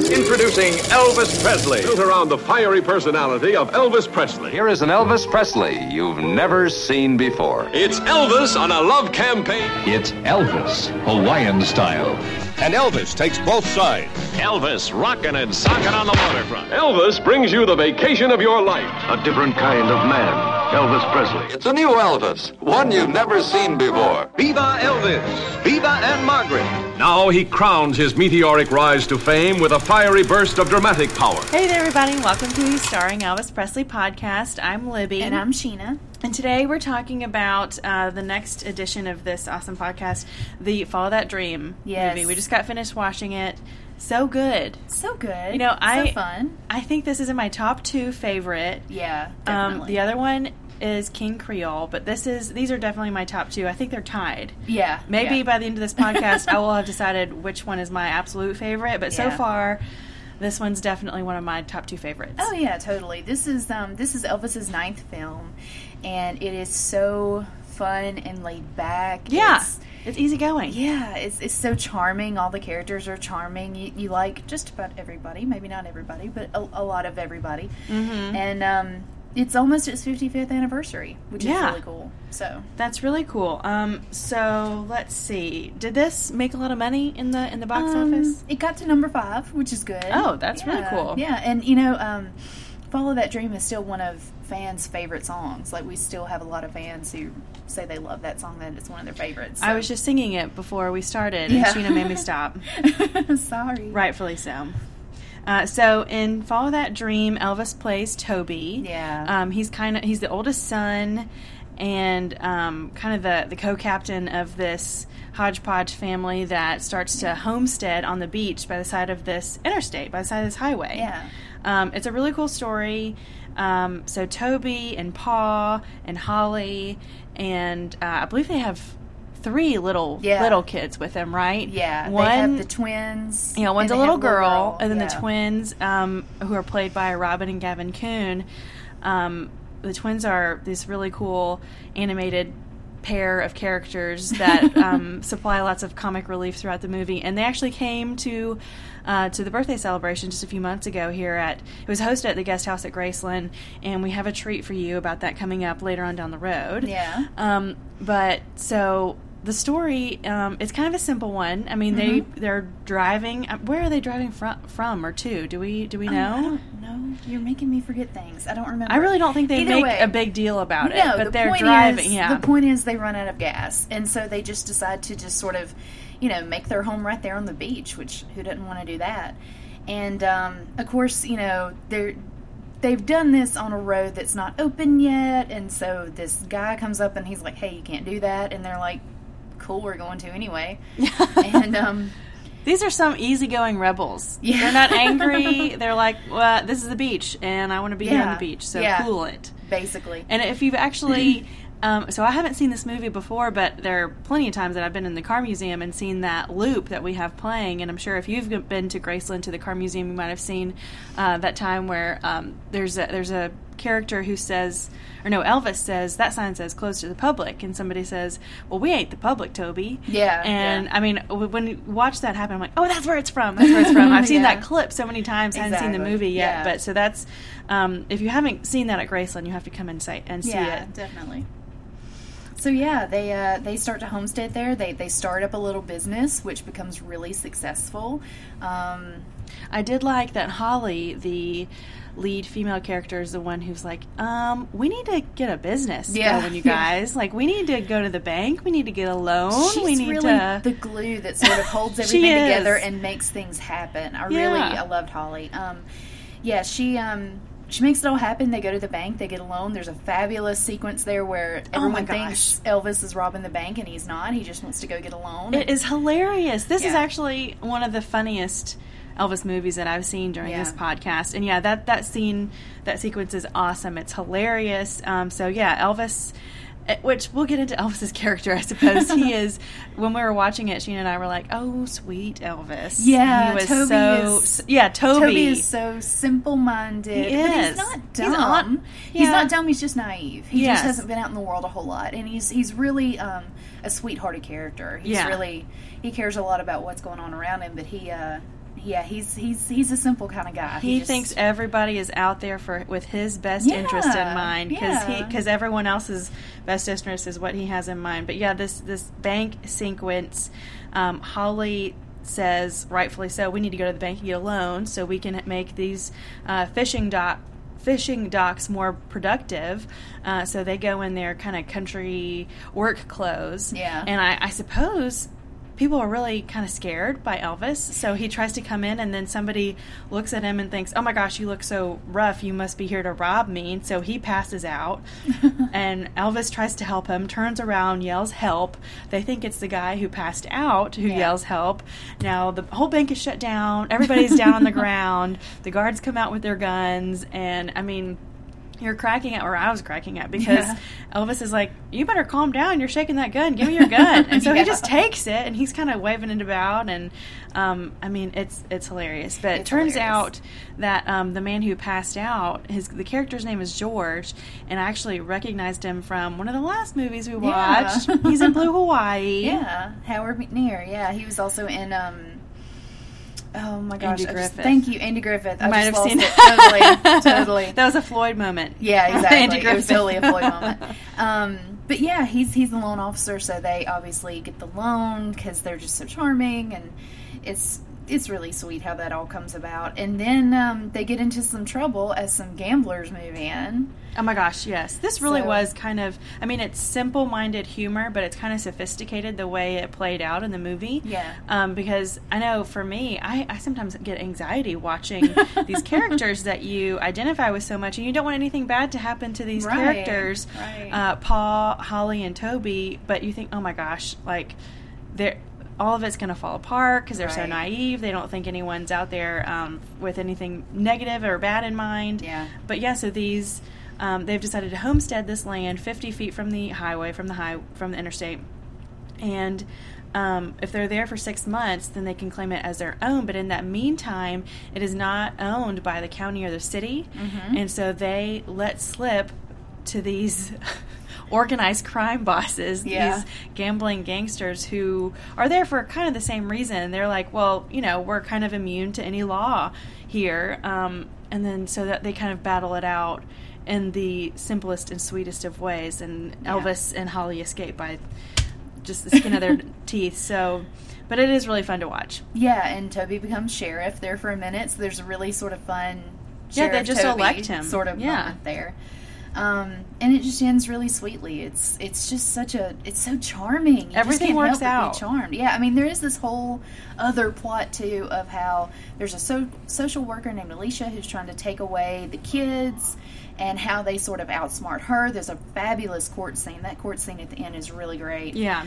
Introducing Elvis Presley. Built around the fiery personality of Elvis Presley. Here is an Elvis Presley you've never seen before. It's Elvis on a love campaign. It's Elvis, Hawaiian style. And Elvis takes both sides. Elvis rockin' and sockin' on the waterfront. Elvis brings you the vacation of your life. A different kind of man. Elvis Presley. It's a new Elvis, one you've never seen before. Viva Elvis! Viva Anne Margaret! Now he crowns his meteoric rise to fame with a fiery burst of dramatic power. Hey there, everybody. Welcome to the Starring Elvis Presley podcast. I'm Libby. And I'm Sheena. And today we're talking about the next edition of this awesome podcast, the Follow That Dream movie. We just got finished watching it. So good. So good. You know, so fun. I think this is in my top 2 favorite. Yeah, definitely. The other one is King Creole, but these are definitely my top 2. I think they're tied. Yeah. Maybe by the end of this podcast I will have decided which one is my absolute favorite, but so far this one's definitely one of my top 2 favorites. Oh yeah, totally. This is Elvis's 9th film, and it is so fun and laid back. Yeah. It's easygoing. Yeah, it's so charming. All the characters are charming. You like just about everybody. Maybe not everybody, but a lot of everybody. Mm-hmm. And it's almost its 55th anniversary, which is really cool. So that's really cool. So let's see. Did this make a lot of money in the box office? It got to number 5, which is good. Oh, that's really cool. Yeah, and you know, Follow That Dream is still one of fans' favorite songs. Like, we still have a lot of fans who say they love that song, that it's one of their favorites. So. I was just singing it before we started, and Sheena made me stop. Sorry. Rightfully so. So in Follow That Dream, Elvis plays Toby. Yeah. He's the oldest son, and kind of the co-captain of this hodgepodge family that starts to homestead on the beach by the side of this interstate, by the side of this highway. Yeah. It's a really cool story. So Toby and Pa and Holly, and I believe they have 3 little kids with them, right? Yeah. One, they have the twins. Yeah, one's a little girl, and then the twins, who are played by Robin and Gavin Kuhn. The twins are this really cool animated pair of characters that supply lots of comic relief throughout the movie, and they actually came to the birthday celebration just a few months ago here it was hosted at the Guest House at Graceland, and we have a treat for you about that coming up later on down the road. Yeah. But so the story, it's kind of a simple one. I mean, they're driving. Where are they driving from or to? Do we know? I don't know. You're making me forget things. I don't remember. I really don't think they make a big deal about it. But they're driving. The point is they run out of gas, and so they just decide to just sort of, make their home right there on the beach. Which, who doesn't want to do that? And of course, they've done this on a road that's not open yet, and so this guy comes up and he's like, "Hey, you can't do that," and they're like, "Cool, we're going to anyway." And these are some easygoing rebels. Yeah. They're not angry. They're like, "Well, this is the beach, and I want to be here on the beach, so cool it." Basically. And if you've actually, so I haven't seen this movie before, but there are plenty of times that I've been in the car museum and seen that loop that we have playing, and I'm sure if you've been to Graceland to the car museum, you might have seen that time where there's a character who says, or no, Elvis says, that sign says closed to the public, and somebody says, "Well, we ain't the public, Toby." Yeah. And I mean, when you watch that happen, I'm like, "Oh, that's where it's from. That's where it's from." I've seen that clip so many times. I haven't seen the movie yet, but so that's if you haven't seen that at Graceland, you have to come and see it. Yeah, definitely. So yeah, they start to homestead there. They start up a little business, which becomes really successful. I did like that Holly, the lead female character, is the one who's like, we need to get a business going, you guys. Like, we need to go to the bank. We need to get a loan. She's we need really the glue that sort of holds everything together and makes things happen. I loved Holly. She makes it all happen. They go to the bank. They get a loan. There's a fabulous sequence there where everyone thinks Elvis is robbing the bank, and he's not. He just wants to go get a loan. It is hilarious. This is actually one of the funniest Elvis movies that I've seen during this podcast. And that sequence is awesome. It's hilarious. Elvis, which we'll get into Elvis's character, I suppose. He is, when we were watching it, Sheena and I were like, "Oh, sweet Elvis." Yeah, he was Toby Toby is so simple-minded. He but is. He's not dumb. He's not dumb. He's just naive. He just hasn't been out in the world a whole lot, and he's really a sweethearted character. He cares a lot about what's going on around him, but he Yeah, he's a simple kind of guy. He thinks everybody is out there with his best interest in mind, because everyone else's best interest is what he has in mind. But yeah, this bank sequence, Holly says, rightfully so, we need to go to the bank and get a loan so we can make these fishing docks more productive. So they go in their kind of country work clothes. Yeah. And I suppose people are really kind of scared by Elvis, so he tries to come in, and then somebody looks at him and thinks, oh my gosh, you look so rough, you must be here to rob me. And so he passes out, and Elvis tries to help him, turns around, yells help. They think it's the guy who passed out who yells help. Now the whole bank is shut down, everybody's down on the ground, the guards come out with their guns, and I mean, you're cracking at, or I was cracking at, because Elvis is like, you better calm down, you're shaking that gun, give me your gun. And so he just takes it, and he's kind of waving it about, and I mean, it's hilarious. But it turns out that the man who passed out, the character's name is George, and I actually recognized him from one of the last movies we watched. He's in Blue Hawaii. Yeah, Howard McNear. Yeah, he was also in oh my gosh! Thank you, Andy Griffith. I might have seen it. Totally. That was a Floyd moment. Yeah, exactly. Andy Griffith. It was totally a Floyd moment. But yeah, he's the loan officer, so they obviously get the loan because they're just so charming, and it's really sweet how that all comes about. And then they get into some trouble as some gamblers move in. Oh my gosh, yes. This really was kind of, I mean, it's simple-minded humor, but it's kind of sophisticated the way it played out in the movie. Yeah. Because I know for me, I sometimes get anxiety watching these characters that you identify with so much, and you don't want anything bad to happen to these characters, Paul, Holly, and Toby, but you think, oh my gosh, like, all of it's going to fall apart because they're so naive. They don't think anyone's out there with anything negative or bad in mind. Yeah. But yeah, so these they've decided to homestead this land 50 feet from the highway, from the interstate, and if they're there for 6 months, then they can claim it as their own. But in that meantime, it is not owned by the county or the city, and so they let slip to these organized crime bosses, these gambling gangsters who are there for kind of the same reason. They're like, well, you know, we're kind of immune to any law here. And then so that they kind of battle it out in the simplest and sweetest of ways. And Elvis and Holly escape by just the skin of their teeth. So, but it is really fun to watch. Yeah, and Toby becomes sheriff there for a minute. So there's a really sort of fun Sheriff they just Toby elect him sort of moment there. And it just ends really sweetly. It's just it's so charming. Everything works out. Be charmed. Yeah, I mean, there is this whole other plot too of how there's a social worker named Alicia who's trying to take away the kids, and how they sort of outsmart her. There's a fabulous court scene. That court scene at the end is really great. Yeah.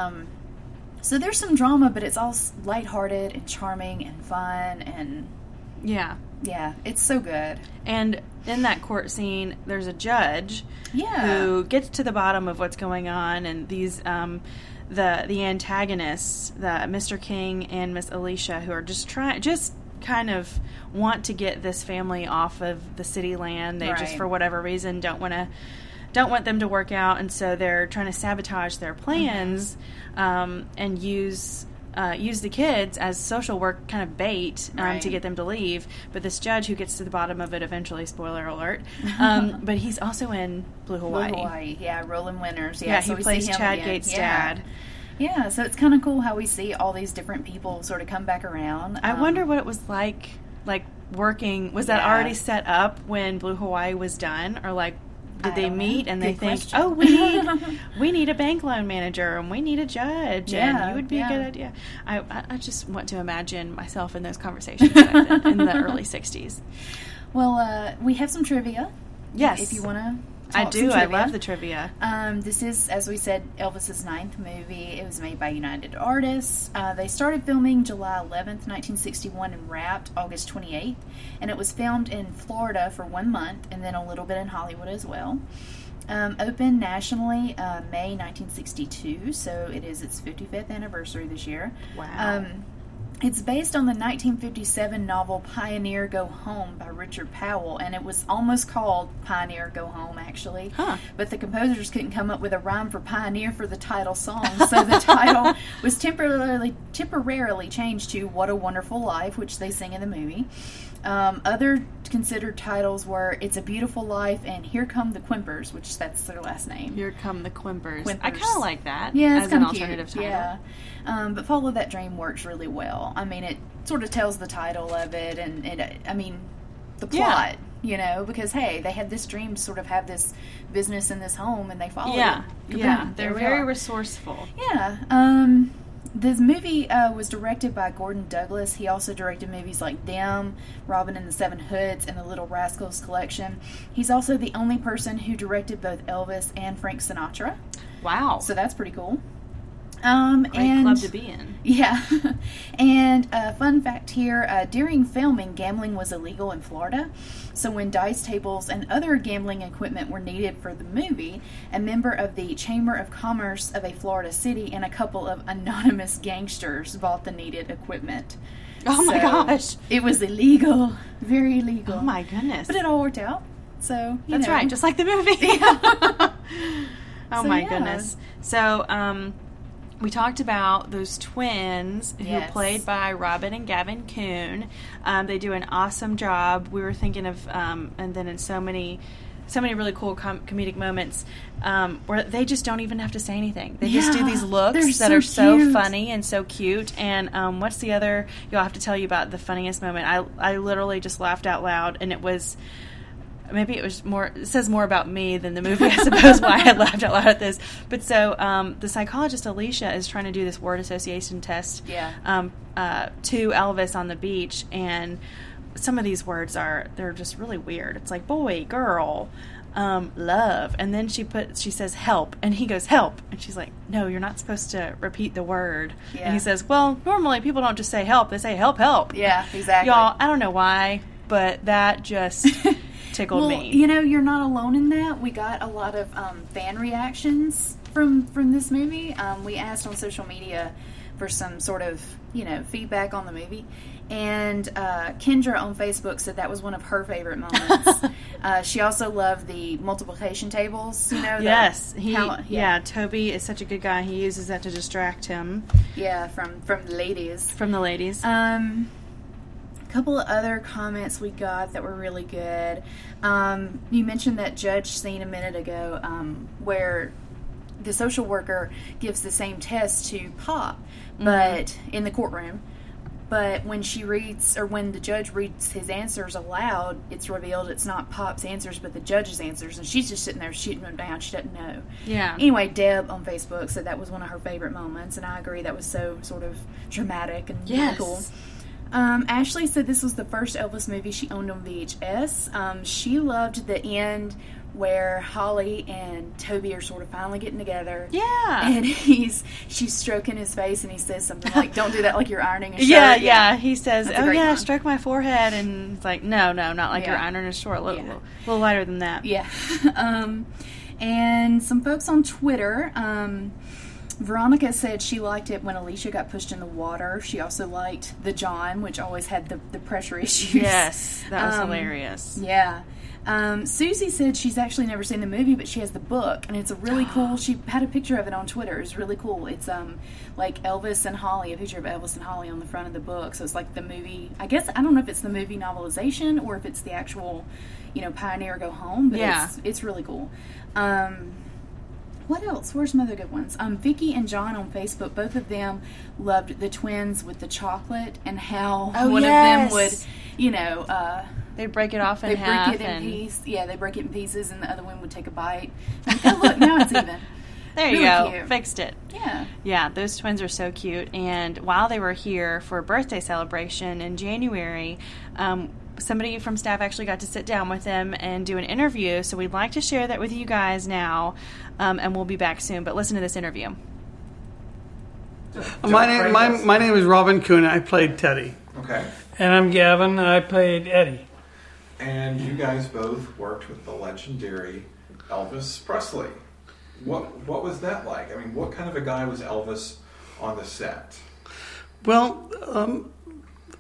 So there's some drama, but it's all lighthearted and charming and fun, and yeah, it's so good. And in that court scene, there's a judge who gets to the bottom of what's going on, and these the antagonists, the Mr. King and Miss Alicia, who are just kind of want to get this family off of the city land. They just, for whatever reason, don't want them to work out, and so they're trying to sabotage their plans and use the kids as social work kind of bait to get them to leave. But this judge who gets to the bottom of it eventually, spoiler alert, but he's also in Blue Hawaii. Blue Hawaii, Roland Winters. Yeah, so he plays Chad Gates' dad. Yeah, so it's kind of cool how we see all these different people sort of come back around. I wonder what it was like working. Was that already set up when Blue Hawaii was done, or like did they meet and they think, oh, we need a bank loan manager and we need a judge and you would be a good idea. I just want to imagine myself in those conversations back then, in the early 60s. Well, we have some trivia. Yes. If you want to. I do. I love the trivia. This is, as we said, Elvis's 9th movie. It was made by United Artists. They started filming July 11th, 1961 and wrapped August 28th. And it was filmed in Florida for 1 month and then a little bit in Hollywood as well. Opened nationally May 1962, so it is its 55th anniversary this year. Wow. It's based on the 1957 novel Pioneer Go Home by Richard Powell, and it was almost called Pioneer Go Home, actually. Huh. But the composers couldn't come up with a rhyme for Pioneer for the title song, so the title was temporarily changed to What a Wonderful Life, which they sing in the movie. Other considered titles were It's a Beautiful Life and Here Come the Quimpers, which that's their last name. Here Come the Quimpers. Quimpers. I kind of like that Yeah, it's as an kinda alternative cute. title. Yeah. But Follow That Dream works really well. I mean, it sort of tells the title of it and the plot, because, hey, they had this dream to sort of have this business in this home and they followed Yeah, it. yeah. Kaboom, They're there we very are. resourceful. Yeah. This movie was directed by Gordon Douglas. He also directed movies like Them, Robin and the Seven Hoods, and the Little Rascals Collection. He's also the only person who directed both Elvis and Frank Sinatra. Wow. So that's pretty cool. Great club to be in. Yeah. And fun fact here, during filming, gambling was illegal in Florida. So when dice tables and other gambling equipment were needed for the movie, a member of the Chamber of Commerce of a Florida city and a couple of anonymous gangsters bought the needed equipment. Oh my gosh. It was illegal. Very illegal. Oh my goodness. But it all worked out. So, That's right, just like the movie. Oh So, my yeah. goodness. So, we talked about those twins who Yes. played by Robin and Gavin Kuhn. They do an awesome job. We were thinking of, and then in so many really cool comedic moments where they just don't even have to say anything. They just do Yeah, these looks they're that are so cute. funny and so cute. And what's the other? You'll have to tell you about the funniest moment. I literally just laughed out loud, and it was. Maybe it was more. It says more about me than the movie, I suppose. Why I laughed out loud at this. But so the psychologist Alicia is trying to do this word association test. Yeah. To Elvis on the beach, and some of these words they're just really weird. It's like boy, girl, love, and then she says help, and he goes help, and she's like, no, you're not supposed to repeat the word. Yeah. And he says, well, normally people don't just say help; they say help, help. Yeah, exactly. Y'all, I don't know why, but that just tickled me. You're not alone in that. We got a lot of fan reactions from this movie. We asked on social media for some sort of, feedback on the movie. And Kendra on Facebook said that was one of her favorite moments. She also loved the multiplication tables, Yes. Yeah, Toby is such a good guy. He uses that to distract him. Yeah, from the ladies. From the ladies. Couple of other comments we got that were really good. You mentioned that judge scene a minute ago where the social worker gives the same test to Pop, but in the courtroom. But when she reads, or when the judge reads his answers aloud, it's revealed it's not Pop's answers, but the judge's answers, and she's just sitting there shooting them down. She doesn't know. Yeah. Anyway, Deb on Facebook said that was one of her favorite moments, and I agree. That was so sort of dramatic and really cool. Ashley said this was the first Elvis movie she owned on VHS. She loved the end where Holly and Toby are sort of finally getting together. Yeah. And she's stroking his face, and he says something like, don't do that like you're ironing a shirt. Yeah. He says, That's a great one. stroke my forehead. And it's like, no, not like you're ironing a short. A little lighter than that. Yeah. And some folks on Twitter, Veronica said she liked it when Alicia got pushed in the water. She also liked the John, which always had the pressure issues. Yes, that was hilarious. Yeah. Susie said she's actually never seen the movie, but she has the book, and it's a really cool. She had a picture of it on Twitter. It's really cool. It's like Elvis and Holly, a picture of Elvis and Holly on the front of the book. So it's like the movie. I guess I don't know if it's the movie novelization or if it's the actual, Pioneer Go Home. But it's really cool. What else? Where's some other good ones? Vicky and John on Facebook, both of them loved the twins with the chocolate and how one of them would, They'd break it off in they half. break it in pieces. Yeah, they break it in pieces, and the other one would take a bite. Oh, look, now it's even. There you Really go. cute. Fixed it. Yeah. Yeah, those twins are so cute. And while they were here for a birthday celebration in January, somebody from staff actually got to sit down with them and do an interview. So we'd like to share that with you guys now, and we'll be back soon. But listen to this interview. My name is Robin Kuhn. I played Teddy. Okay. And I'm Gavin. I played Eddie. And you guys both worked with the legendary Elvis Presley. What was that like? I mean, what kind of a guy was Elvis on the set? Well,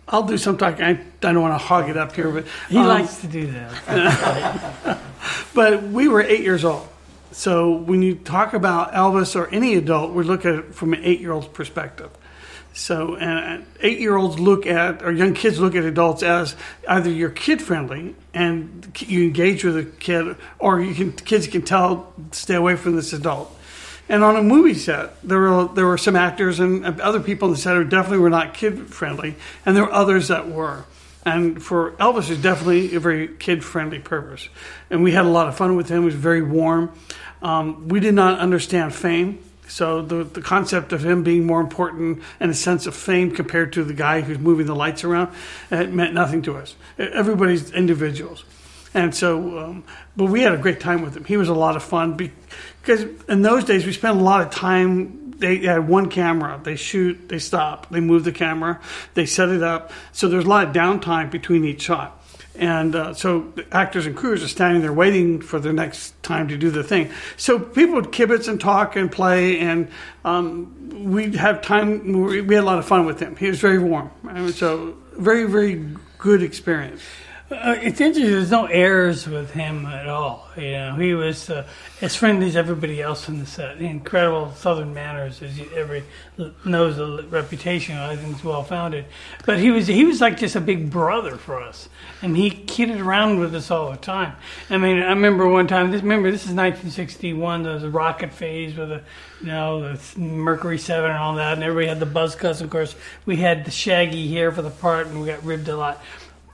I'll do some talking. I don't want to hog it up here, but he likes to do that. But we were 8 years old. So when you talk about Elvis or any adult, we look at it from an 8-year-old's perspective. So 8-year-olds look at, or young kids look at adults as either you're kid-friendly and you engage with a kid, or kids can tell, stay away from this adult. And on a movie set, there were some actors and other people on the set who definitely were not kid-friendly, and there were others that were. And for Elvis, it's definitely a very kid-friendly purpose. And we had a lot of fun with him. He was very warm. We did not understand fame. So the concept of him being more important and a sense of fame compared to the guy who's moving the lights around, it meant nothing to us. Everybody's individuals. And so, but we had a great time with him. He was a lot of fun because in those days we spent a lot of time. They had one camera. They shoot, they stop, they move the camera, they set it up. So there's a lot of downtime between each shot. And so the actors and crews are standing there waiting for their next time to do the thing. So people would kibitz and talk and play, and we'd have time. We had a lot of fun with him. He was very warm. So very, very good experience. It's interesting. There's no airs with him at all. You know, he was as friendly as everybody else on the set. Incredible Southern manners, as everybody knows. The reputation, I think, is well founded. But he was like just a big brother for us, and he kidded around with us all the time. I mean, I remember one time. This is 1961. There was a rocket phase with the Mercury 7 and all that, and everybody had the buzz cuts. Of course, we had the shaggy hair for the part, and we got ribbed a lot.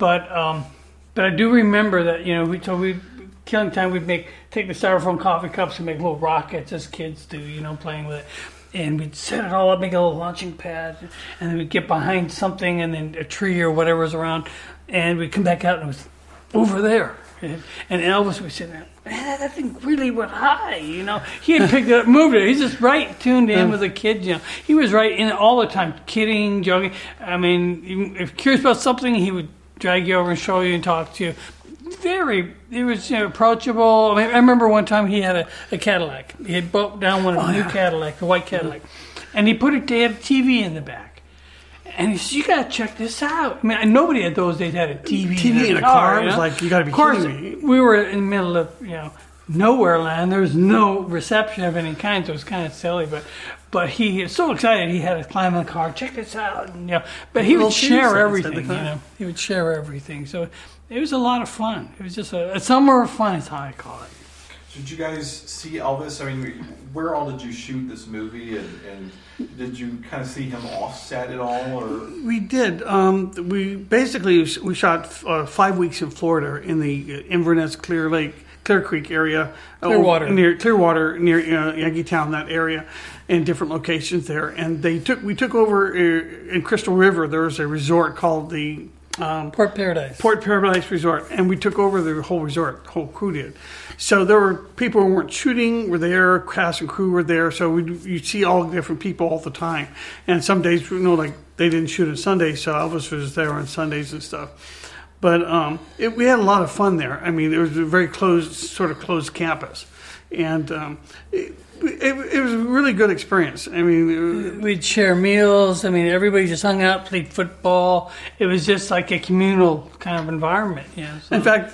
But I do remember that, we'd killing time, we'd take the styrofoam coffee cups and make little rockets as kids do, playing with it. And we'd set it all up, make a little launching pad, and then we'd get behind something and then a tree or whatever was around, and we'd come back out and it was over there. And Elvis was sitting there, man, that thing really went high, He had picked it up, moved it. He's just right tuned in with the kids, He was right in all the time, kidding, joking. I mean, if curious about something, he would drag you over and show you and talk to you. He was approachable. I remember one time he had a Cadillac. He had bought down a new Cadillac, a white Cadillac. And they had a TV in the back. And he said, you got to check this out. I mean, nobody at those days had a TV in a car. It was like, you got to be kidding me. We were in the middle of, nowhere land. There was no reception of any kind, so it was kind of silly. But he was so excited he had to climb in the car, check this out, But he would share everything, He would share everything. So it was a lot of fun. It was just a summer of fun is how I call it. Did you guys see Elvis? I mean, where all did you shoot this movie, and did you kind of see him offset at all? Or we did. We shot 5 weeks in Florida in the Inverness, Clear Creek area, near Clearwater, near Yankeetown, that area, and different locations there. And we took over in Crystal River. There was a resort called the Port Paradise Resort, and we took over the whole resort. The whole crew did. So there were people who weren't shooting were there, cast and crew were there. So you'd see all different people all the time. And some days, they didn't shoot on Sundays, so Elvis was there on Sundays and stuff. But we had a lot of fun there. I mean, it was a very closed campus. And it was a really good experience. I mean, we'd share meals. I mean, everybody just hung out, played football. It was just like a communal kind of environment. So. In fact,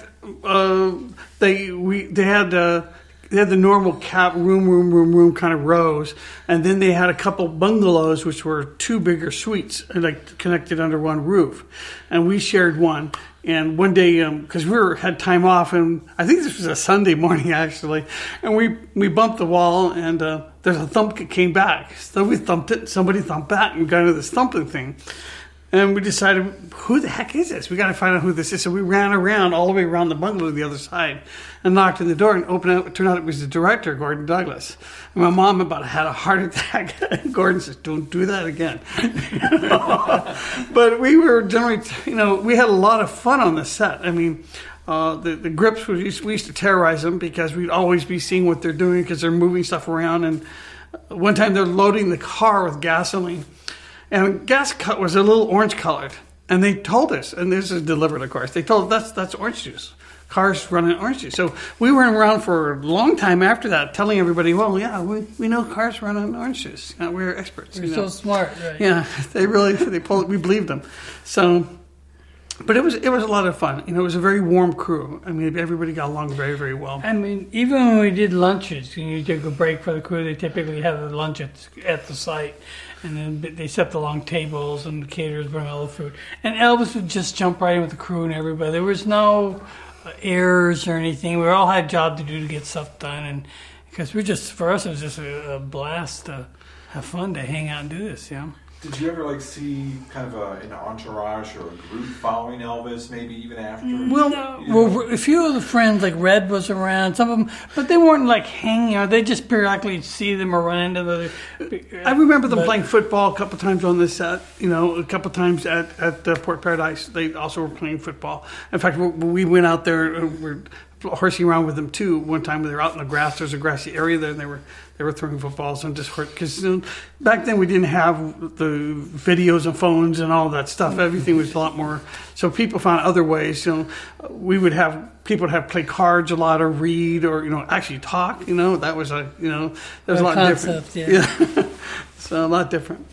they had the normal room kind of rows, and then they had a couple bungalows, which were two bigger suites, connected under one roof, and we shared one. And one day, because had time off, and I think this was a Sunday morning actually, and we bumped the wall, and there's a thump that came back. So we thumped it. Somebody thumped back, and we got into this thumping thing. And we decided, who the heck is this? We got to find out who this is. So we ran around all the way around the bungalow to the other side and knocked on the door and opened it. It turned out it was the director, Gordon Douglas. And my mom about had a heart attack. Gordon says, don't do that again. But we were generally, we had a lot of fun on the set. I mean, the grips, we used to terrorize them because we'd always be seeing what they're doing because they're moving stuff around. And one time they're loading the car with gasoline. And gas cut was a little orange colored, and they told us, and this is delivered, of course. They told us that's orange juice. Cars Run on Orange Juice. So we were around for a long time after that, telling everybody, well, yeah, we know cars run on orange juice. We're experts. We're so smart, right? Yeah, we believed them. So, but it was a lot of fun. It was a very warm crew. I mean, everybody got along very, very well. I mean, even when we did lunches, you took a break for the crew, they typically have the lunch at the site. And then they set the long tables and the caterers bring all the food. And Elvis would just jump right in with the crew and everybody. There was no errors or anything. We all had a job to do to get stuff done. And because for us, it was just a blast to have fun, to hang out and do this, Did you ever see kind of an entourage or a group following Elvis, maybe even after? Well, a few of the friends, like Red was around, some of them, but they weren't hanging out. They just periodically see them or run into them. I remember them playing football a couple times on this set. A couple times at Port Paradise, they also were playing football. In fact, we went out there. We're horsing around with them too. One time they were out in the grass. There's a grassy area there, and they were throwing footballs and just because back then we didn't have the videos and phones and all that stuff. Everything was a lot more. So people found other ways. We would have people play cards a lot, or read, or actually talk. That was there was a lot concept, different. Yeah. So a lot different.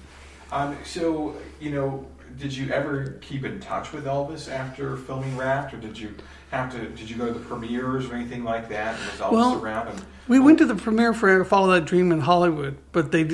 So did you ever keep in touch with Elvis after filming Wrapped, or did you go to the premieres or anything like that? And was Elvis around? We went to the premiere for Follow That Dream in Hollywood, but the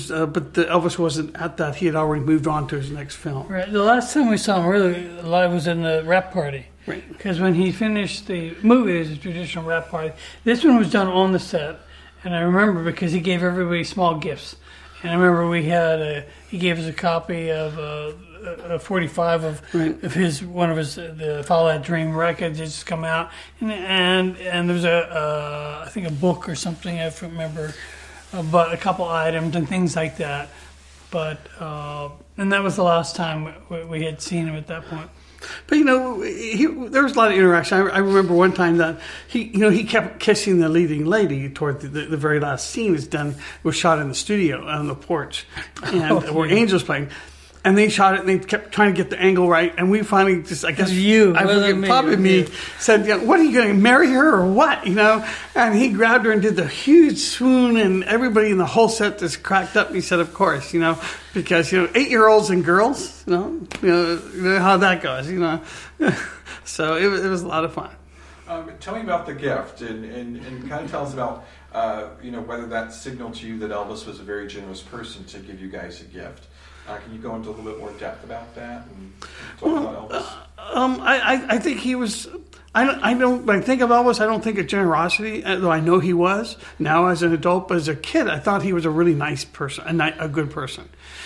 Elvis wasn't at that. He had already moved on to his next film. Right. The last time we saw him really live was in the Wrap Party. Right. Because when he finished the movie, it was a traditional Wrap Party. This one was done on the set, and I remember because he gave everybody small gifts. And I remember he gave us a copy of a 45 of one of his the Follow That Dream records that just come out, and there was I think a book or something, I don't remember, but a couple items and things like that. But and that was the last time we had seen him at that point. But there was a lot of interaction. I remember one time that he kept kissing the leading lady toward the very last scene. Was shot in the studio on the porch, and where Angel's playing. And they shot it, and they kept trying to get the angle right. And we finally just, I guess, probably me, said, "What are you going to marry her or what?" And he grabbed her and did the huge swoon, and everybody in the whole set just cracked up. And he said, "Of course, because 8-year-olds and girls, you know how that goes, So it was a lot of fun. Tell me about the gift, and kind of tell us about whether that signaled to you that Elvis was a very generous person to give you guys a gift. Can you go into a little bit more depth about that and talk about Elvis? I think he was. I don't. When I think of Elvis, I don't think of generosity, though I know he was. Now, as an adult, but as a kid, I thought he was a really nice person, a good person.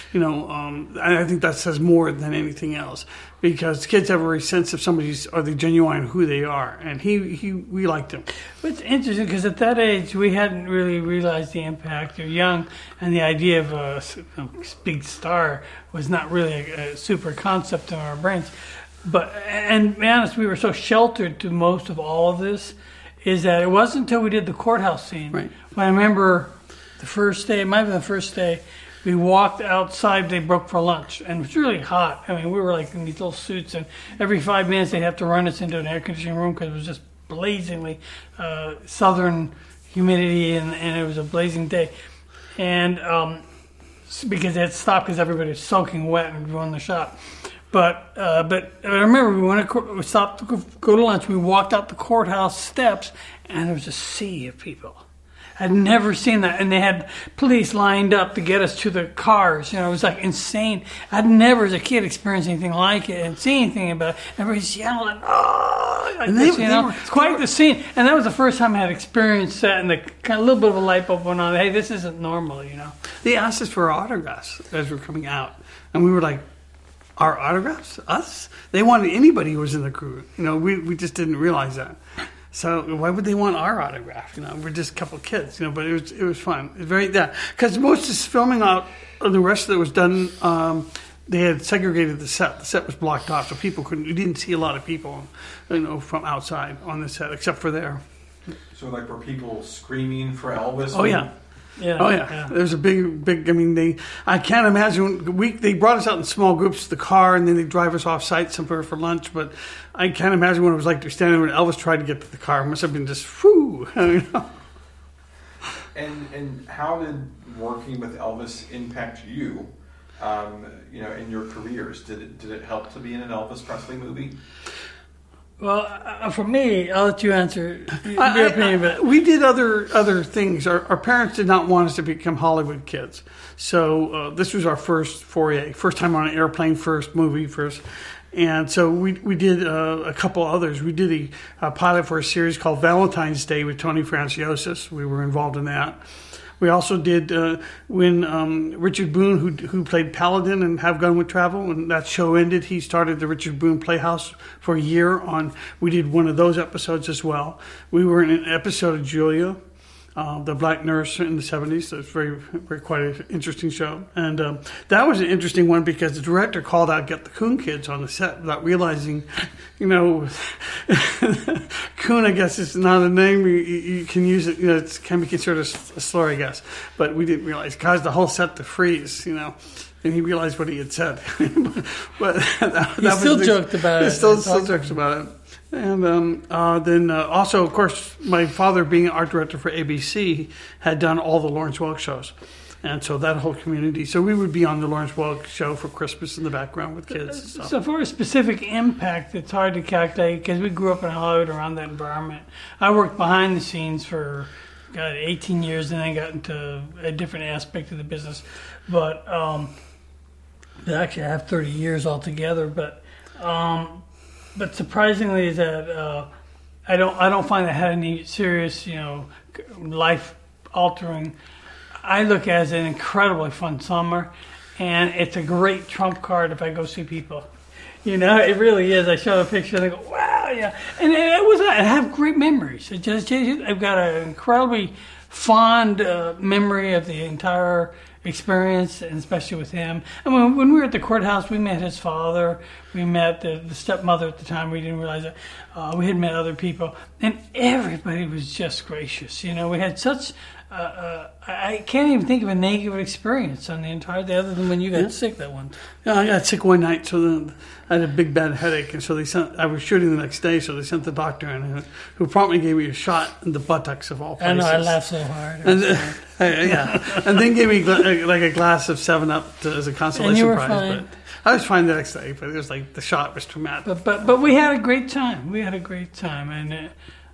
I think that says more than anything else, because kids have a sense of are they genuine who they are, and we liked him. But it's interesting because at that age we hadn't really realized the impact. You're young, and the idea of a big star was not really a super concept in our brains. And to be honest, we were so sheltered to most of all of this, is that it wasn't until we did the courthouse scene. Right. When I remember the first day, it might have been the first day, we walked outside, they broke for lunch, and it was really hot. I mean, we were in these little suits, and every 5 minutes they'd have to run us into an air conditioning room because it was just blazingly southern humidity, and it was a blazing day. And because they had stopped because everybody was soaking wet and we were in the shop. But I remember we stopped to go to lunch. We walked out the courthouse steps, and there was a sea of people. I'd never seen that, and they had police lined up to get us to the cars. It was insane. I'd never, as a kid, experienced anything like it and seen anything about it. Everybody's yelling, "Oh!" It's quite the scene. And that was the first time I had experienced that, and a little bit of a light bulb went on. Hey, this isn't normal, They asked us for autographs as we were coming out, and we were like, "Our autographs? Us?" They wanted anybody who was in the crew. We just didn't realize that. So why would they want our autograph? We're just a couple of kids. But it was fun. It was very because most of this filming out, the rest of it was done. They had segregated the set. The set was blocked off, so people couldn't. You didn't see a lot of people, from outside on the set, except for there. So were people screaming for Elvis? Oh yeah. Yeah. Oh yeah. There's a big. I mean, I can't imagine. They brought us out in small groups to the car, and then they drive us off site somewhere for lunch. But I can't imagine what it was like to stand there when Elvis tried to get to the car. It must have been just whew. And how did working with Elvis impact you? In your careers, did it help to be in an Elvis Presley movie? Well, for me, I'll let you answer your opinion. But we did other things. Our parents did not want us to become Hollywood kids, so this was our first foray, first time on an airplane, first movie, and so we did a couple others. We did a pilot for a series called Valentine's Day with Tony Franciosis. We were involved in that. We also did when Richard Boone, who played Paladin in Have Gun Would Travel, when that show ended, he started the Richard Boone Playhouse for a year. We did one of those episodes as well. We were in an episode of Julia, the black nurse in the 70s. So it's very, very quite an interesting show. And that was an interesting one because the director called out Get the Coon Kids on the set without realizing, Coon, I guess, is not a name. You can use it, it can be considered a slur, I guess. But we didn't realize, caused the whole set to freeze, and he realized what he had said. But he still joked about it. He still jokes about it. And then also, of course, my father, being an art director for ABC, had done all the Lawrence Welk shows. And so that whole community. So we would be on the Lawrence Welk show for Christmas in the background with kids. So for a specific impact, it's hard to calculate because we grew up in Hollywood around that environment. I worked behind the scenes for 18 years and then got into a different aspect of the business. But actually I have 30 years altogether. But surprisingly is that I don't find that had any serious, life altering. I look at it as an incredibly fun summer, and it's a great trump card if I go see people. It really is. I show a picture and I go, wow, yeah. And I have great memories. I've got an incredibly fond memory of the entire experience, and especially with him. And when we were at the courthouse, we met his father. We met the stepmother at the time. We didn't realize it. We had met other people, and everybody was just gracious. We had such. I can't even think of a negative experience on the entire day, other than when you got sick that one time. Yeah, I got sick one night, so then I had a big bad headache, and so I was shooting the next day, so they sent the doctor in, who promptly gave me a shot in the buttocks of all places. I know, I laughed so hard. And then gave me like a glass of 7-Up as a consolation and you were prize. Fine. But I was fine the next day, but it was like the shot was traumatic. But we had a great time. And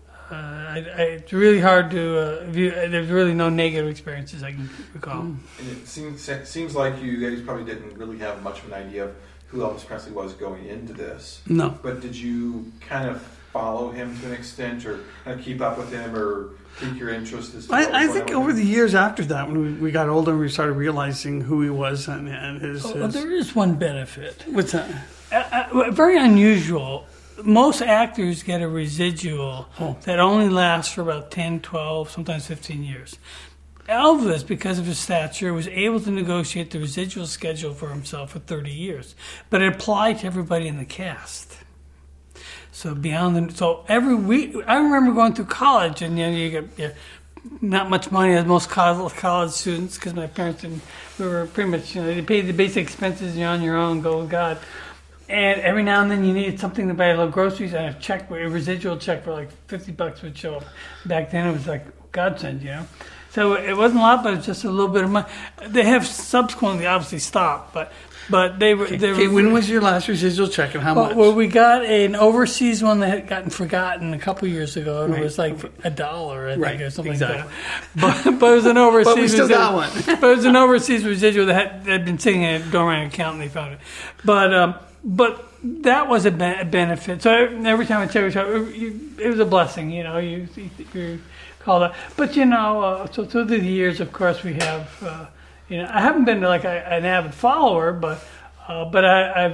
it's really hard to view. There's really no negative experiences I can recall. And it seems like you guys probably didn't really have much of an idea of who Elvis Presley was going into this. No. But did you kind of follow him to an extent, or kind of keep up with him, or pique your interest? I think over the years after that, when we got older and we started realizing who he was and his... there is one benefit. What's that? Very unusual. Most actors get a residual that only lasts for about 10, 12, sometimes 15 years. Elvis, because of his stature, was able to negotiate the residual schedule for himself for 30 years. But it applied to everybody in the cast. So every week, I remember going through college, and you get not much money as most college students, because my parents we were pretty much, they paid the basic expenses, you're on your own, go with God. And every now and then you needed something to buy a little groceries, and a residual check for like $50 would show up. Back then it was like godsend, So it wasn't a lot, but it's just a little bit of money. They have subsequently obviously stopped, but they were. Okay, when was your last residual check, and how much? Well, we got an overseas one that had gotten forgotten a couple years ago, and it was like $1, I think, or something like that. But it was an overseas. But we still got one. But it was an overseas residual that had been sitting in a dormant account, and they found it. But that was a benefit. So every time I check it was a blessing. You call that. But so through the years, of course, we have. I haven't been like an avid follower, but I've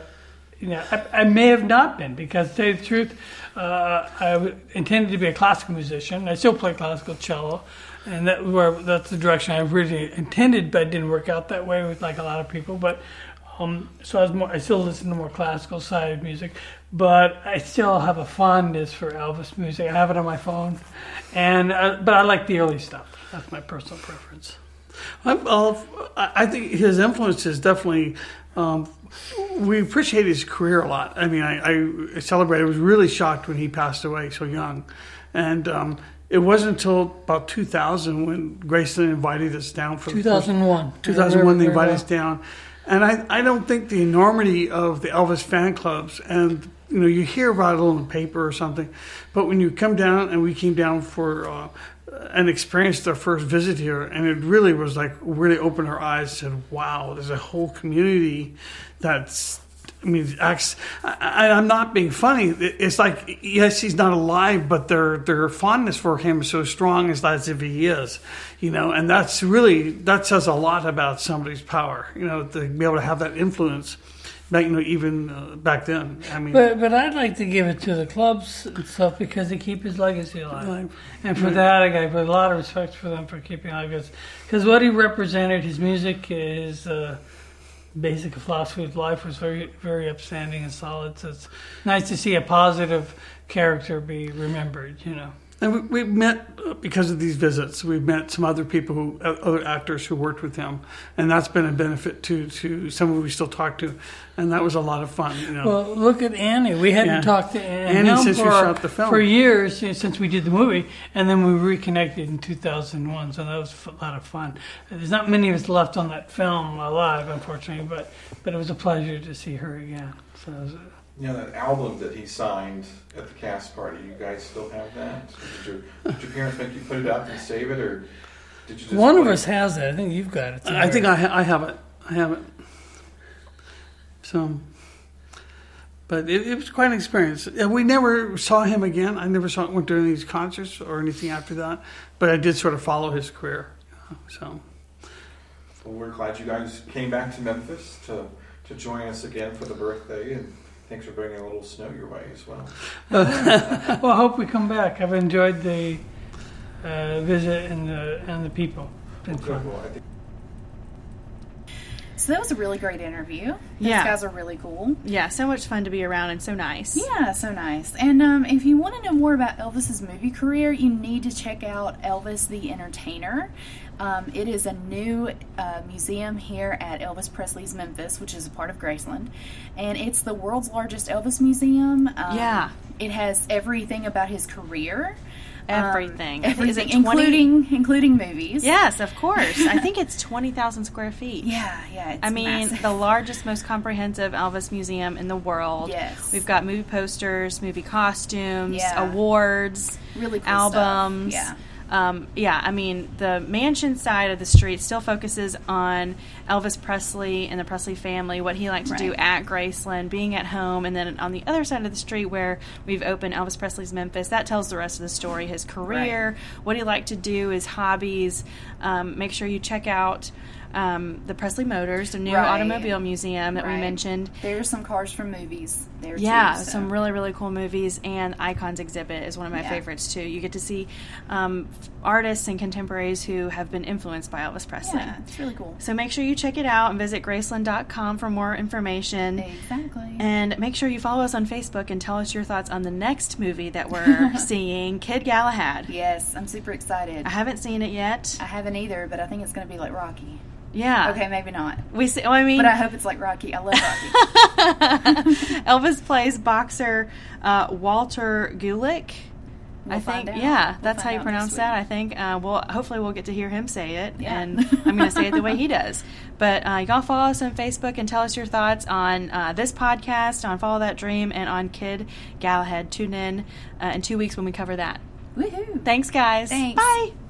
I may have not been, because to tell you the truth, I intended to be a classical musician. I still play classical cello, and that's the direction I really intended, but it didn't work out that way with like a lot of people. But So I still listen to more classical side of music, but I still have a fondness for Elvis music. I have it on my phone, and but I like the early stuff. That's my personal preference. I think his influence is definitely. We appreciate his career a lot. I mean, I celebrated. I was really shocked when he passed away so young, and it wasn't until about 2000 when Graceland invited us down for 2001. 2001, they invited us down, and I don't think the enormity of the Elvis fan clubs, and you hear about it in the paper or something, but when you come down, and we came down for and experienced our first visit here, and it really was like really opened our eyes. Said, "Wow, there's a whole community that's." I mean, I'm not being funny. It's like, yes, he's not alive, but their fondness for him is so strong as if he is, and that says a lot about somebody's power, to be able to have that influence. Even back then. I mean, but I'd like to give it to the clubs and stuff because they keep his legacy alive, and for that I got a lot of respect for them for keeping it because what he represented, his music, his basic philosophy of life was very, very upstanding and solid. So it's nice to see a positive character be remembered. And we've met, because of these visits, we've met some other people, other actors who worked with him, and that's been a benefit to someone we still talk to, and that was a lot of fun. Well, look at Annie. We hadn't talked to Annie since we shot the film for years, since we did the movie, and then we reconnected in 2001. So that was a lot of fun. There's not many of us left on that film alive, unfortunately, but it was a pleasure to see her again. So. That album that he signed at the cast party, you guys still have that? Did your parents make you put it up and save it, or did you just... One of us has it. I think you've got it. I think I have it. I have it. So, but it was quite an experience. We never saw him again. I never went to any of these concerts or anything after that, but I did sort of follow his career. So, well, we're glad you guys came back to Memphis to join us again for the birthday, and thanks for bringing a little snow your way as well. Well, I hope we come back. I've enjoyed the visit and the people. It's been fun. So that was a really great interview. These guys are really cool. Yeah, so much fun to be around and so nice. Yeah, so nice. And if you want to know more about Elvis's movie career, you need to check out Elvis the Entertainer. It is a new museum here at Elvis Presley's Memphis, which is a part of Graceland. And it's the world's largest Elvis museum. It has everything about his career. Everything, including movies. Yes, of course. I think it's 20,000 square feet. Yeah. It's massive. The largest, most comprehensive Elvis museum in the world. Yes, we've got movie posters, movie costumes, awards, really cool albums. Stuff. I mean, the mansion side of the street still focuses on Elvis Presley and the Presley family, what he liked to do at Graceland, being at home, and then on the other side of the street where we've opened Elvis Presley's Memphis, that tells the rest of the story, his career, what he liked to do, his hobbies. Make sure you check out the Presley Motors, the new automobile museum that we mentioned. There's some cars from movies there too. Some really, really cool movies, and Icons exhibit is one of my favorites too. You get to see artists and contemporaries who have been influenced by Elvis Presley. Yeah, it's really cool. So make sure you check it out and visit Graceland.com for more information. Exactly. And make sure you follow us on Facebook and tell us your thoughts on the next movie that we're seeing, Kid Galahad. Yes, I'm super excited. I haven't seen it yet. I haven't either, but I think it's going to be like Rocky. Yeah. Okay, maybe not. But I hope it's like Rocky. I love Rocky. Elvis plays boxer Walter Gulick. We'll find out. Yeah, that's how you pronounce that. I think. Hopefully we'll get to hear him say it, and I'm going to say it the way he does. But y'all follow us on Facebook and tell us your thoughts on this podcast, on Follow That Dream, and on Kid Galahad. Tune in 2 weeks when we cover that. Woohoo! Thanks, guys. Thanks. Bye.